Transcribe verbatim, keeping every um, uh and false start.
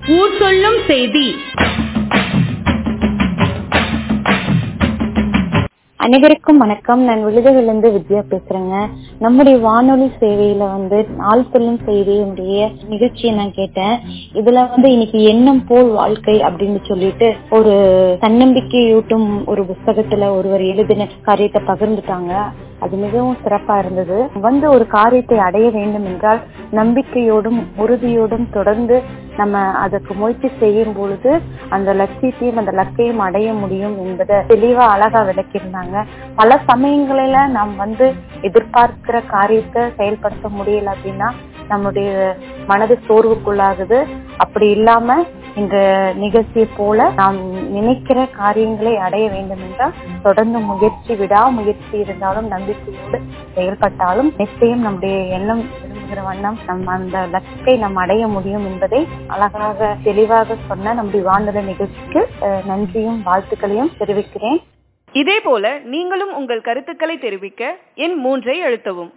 ஊர் சொல்லும் செய்தி. அனைவருக்கும் வணக்கம். நான் விழுதுகளிலிருந்து வித்யா பேசுறேங்க. நம்முடைய வானொலி சேவையில வந்து நாள் சொல்லும் செய்தியுடைய நிகழ்ச்சியை நான் கேட்டேன். இதுல வந்து இன்னைக்கு எண்ணம் போல் வாழ்க்கை அப்படின்னு சொல்லிட்டு ஒரு தன்னம்பிக்கையூட்டும் ஒரு புத்தகத்துல ஒருவர் எழுதின காரியத்தை பகிர்ந்துட்டாங்க. அது மிகவும் சிறப்பா இருந்தது. வந்து ஒரு காரியத்தை அடைய வேண்டும் என்றால் நம்பிக்கையோடும் உறுதியோடும் தொடர்ந்து நம்ம அதற்கு முயற்சி செய்யும் பொழுது அந்த லட்சியத்தையும் அந்த லக்கையும் அடைய முடியும் என்பதை தெளிவா அழகா விளக்கியிருந்தாங்க. பல சமயங்களில நாம் வந்து எதிர்பார்க்கிற காரியத்தை செயல்படுத்த முடியல அப்படின்னா நம்முடைய மனது சோர்வுக்குள்ளாகுது. அப்படி இல்லாம இந்த நிகழ்ச்சியை போல நாம் நினைக்கிற காரியங்களை அடைய வேண்டும் என்றால் தொடர்ந்து முயற்சி விடா முயற்சி இருந்தாலும் நம்பிக்கையோடு செயல்பட்டாலும் நிச்சயம் நம்முடைய எண்ணம் விரும்புகிற வண்ணம் நம் அந்த லட்சியத்தை நாம் அடைய முடியும் என்பதை அழகாக தெளிவாக சொன்ன நம்முடைய வானொலி நிகழ்ச்சிக்கு நன்றியும் வாழ்த்துக்களையும் தெரிவிக்கிறேன். இதே போல நீங்களும் உங்கள் கருத்துக்களை தெரிவிக்க எண் மூன்றை அழுத்தவும்.